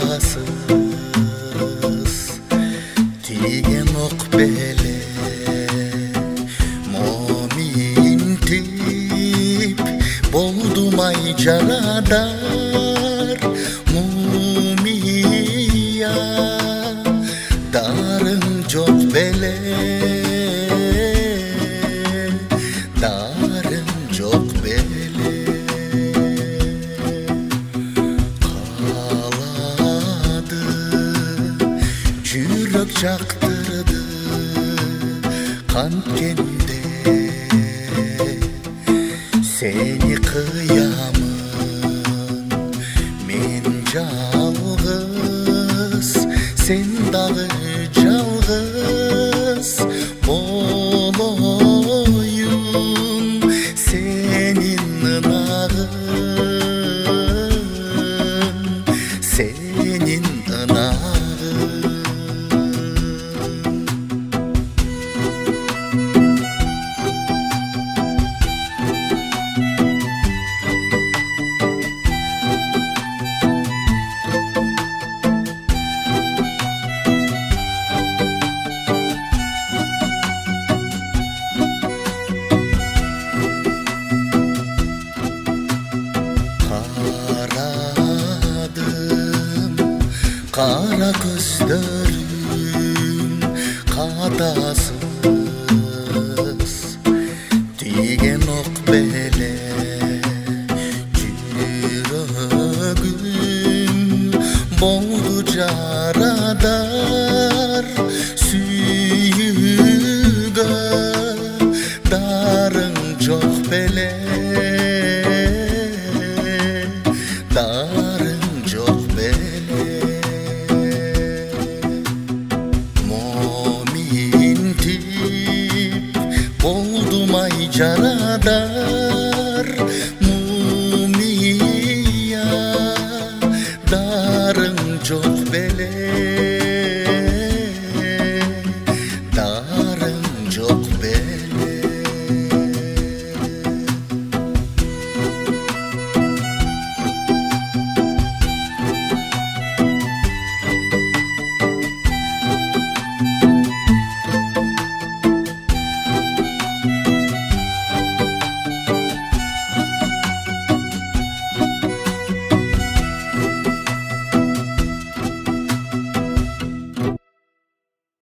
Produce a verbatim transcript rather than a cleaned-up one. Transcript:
кадасыз тиген ок беле моминтип болдум ай жарадар мумия дарың жок беле дарың жок беле каалады жүрөк жактырды канткенде сени кыямын мен жалгыз сен дагы жалгыз болоюн сенин ынагың сенин ынагың кара көздөрүң кадасыз тиген ок беле жүрөгүм болду жарадар сүйүүгө дарың жок беле дарың жок беле болдум ай жарадар мумия дарың жок беле